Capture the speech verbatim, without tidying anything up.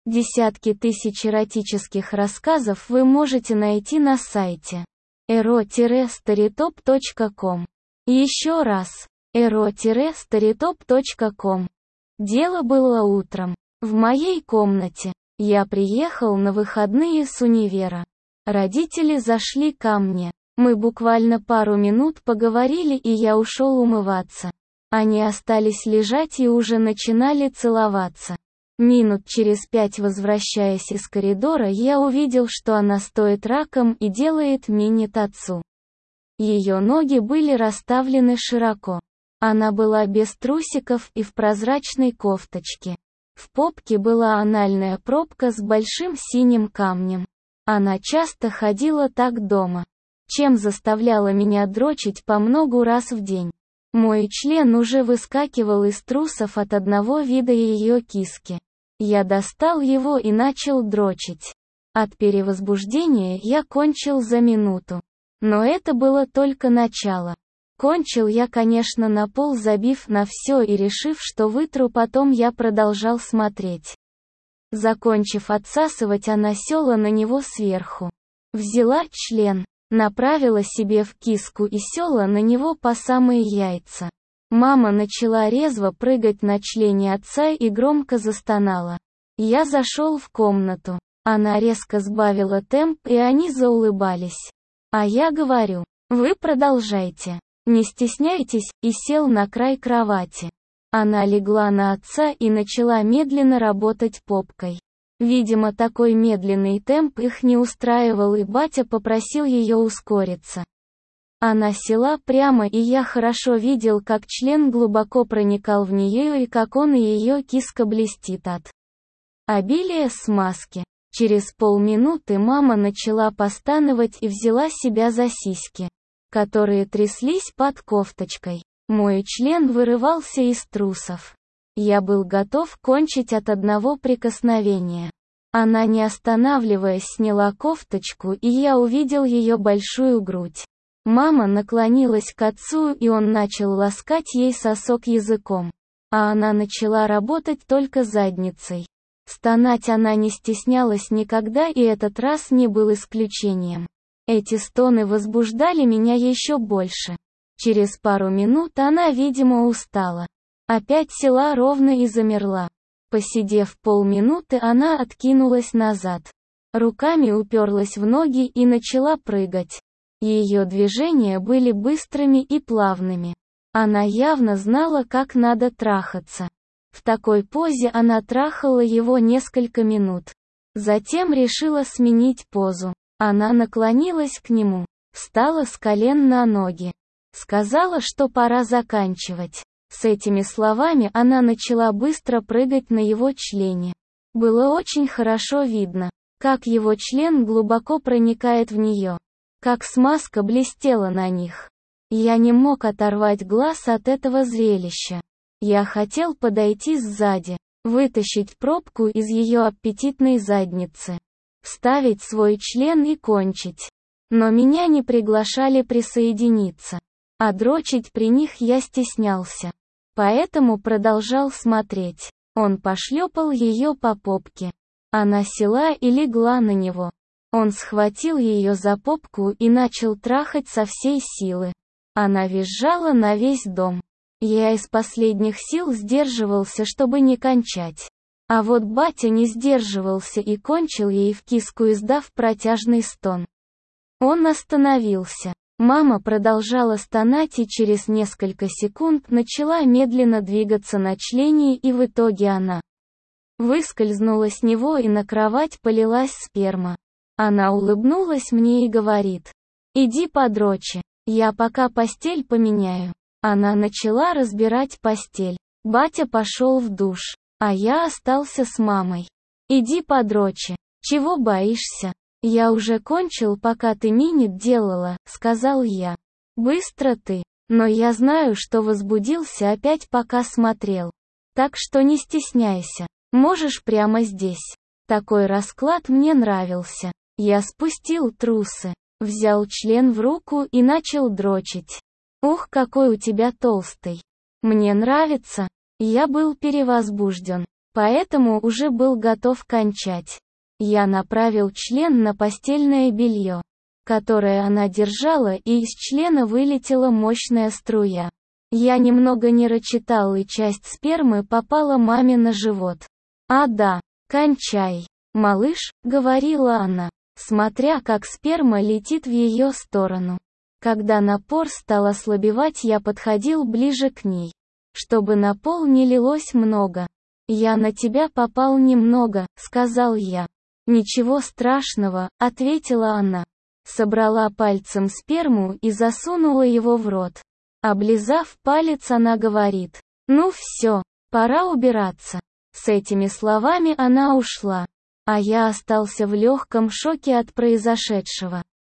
Десятки тысяч эротических рассказов вы можете найти на сайте эро старитоп точка ком. Еще раз, эро старитоп точка ком. Дело было утром. В моей комнате. Я приехал на выходные с универа. Родители зашли ко мне. Мы буквально пару минут поговорили, и я ушел умываться. Они остались лежать и уже начинали целоваться. Минут через пять, возвращаясь из коридора, я увидел, что она стоит раком и делает мини-татцу. Ее ноги были расставлены широко. Она была без трусиков и в прозрачной кофточке. В попке была анальная пробка с большим синим камнем. Она часто ходила так дома, чем заставляла меня дрочить по многу раз в день. Мой член уже выскакивал из трусов от одного вида ее киски. Я достал его и начал дрочить. От перевозбуждения я кончил за минуту. Но это было только начало. Кончил я, конечно, на пол, забив на все и решив, что вытру, потом я продолжал смотреть. Закончив отсасывать, она села на него сверху. Взяла член, направила себе в киску и села на него по самые яйца. Мама начала резво прыгать на члене отца и громко застонала. Я зашел в комнату. Она резко сбавила темп, и они заулыбались. А я говорю: вы продолжайте. Не стесняйтесь, и сел на край кровати. Она легла на отца и начала медленно работать попкой. Видимо, такой медленный темп их не устраивал, и батя попросил ее ускориться. Она села прямо, и я хорошо видел, как член глубоко проникал в нее и как он и ее киска блестит от обилия смазки. Через полминуты мама начала постановать и взяла себя за сиськи, которые тряслись под кофточкой. Мой член вырывался из трусов. Я был готов кончить от одного прикосновения. Она, не останавливаясь, сняла кофточку, и я увидел ее большую грудь. Мама наклонилась к отцу, и он начал ласкать ей сосок языком. А она начала работать только задницей. Стонать она не стеснялась никогда, и этот раз не был исключением. Эти стоны возбуждали меня еще больше. Через пару минут она, видимо, устала. Опять села ровно и замерла. Посидев полминуты, она откинулась назад. Руками уперлась в ноги и начала прыгать. Ее движения были быстрыми и плавными. Она явно знала, как надо трахаться. В такой позе она трахала его несколько минут. Затем решила сменить позу. Она наклонилась к нему, встала с колен на ноги. Сказала, что пора заканчивать. С этими словами она начала быстро прыгать на его члене. Было очень хорошо видно, как его член глубоко проникает в нее. Как смазка блестела на них. Я не мог оторвать глаз от этого зрелища. Я хотел подойти сзади, вытащить пробку из ее аппетитной задницы, вставить свой член и кончить. Но меня не приглашали присоединиться. А дрочить при них я стеснялся. Поэтому продолжал смотреть. Он пошлепал ее по попке. Она села и легла на него. Он схватил ее за попку и начал трахать со всей силы. Она визжала на весь дом. Я из последних сил сдерживался, чтобы не кончать. А вот батя не сдерживался и кончил ей в киску, издав протяжный стон. Он остановился. Мама продолжала стонать и через несколько секунд начала медленно двигаться на члене, и в итоге она выскользнула с него, и на кровать полилась сперма. Она улыбнулась мне и говорит: иди подрочи, я пока постель поменяю. Она начала разбирать постель. Батя пошел в душ, а я остался с мамой. Иди подрочи, чего боишься? Я уже кончил, пока ты минет делала, сказал я. Быстро ты, но я знаю, что возбудился опять, пока смотрел. Так что не стесняйся, можешь прямо здесь. Такой расклад мне нравился. Я спустил трусы, взял член в руку и начал дрочить. Ух, какой у тебя толстый. Мне нравится. Я был перевозбужден. поэтому уже был готов кончать. Я направил член на постельное белье, которое она держала, и из члена вылетела мощная струя. Я немного не рычитал, и часть спермы попала маме на живот. «А да, кончай, малыш», — говорила она, смотря как сперма летит в ее сторону. Когда напор стал ослабевать, я подходил ближе к ней, чтобы на пол не лилось много. «Я на тебя попал немного», — сказал я. «Ничего страшного», — ответила она. Собрала пальцем сперму и засунула его в рот. Облизав палец, она говорит: «Ну все, пора убираться». С этими словами она ушла, а я остался в легком шоке от произошедшего.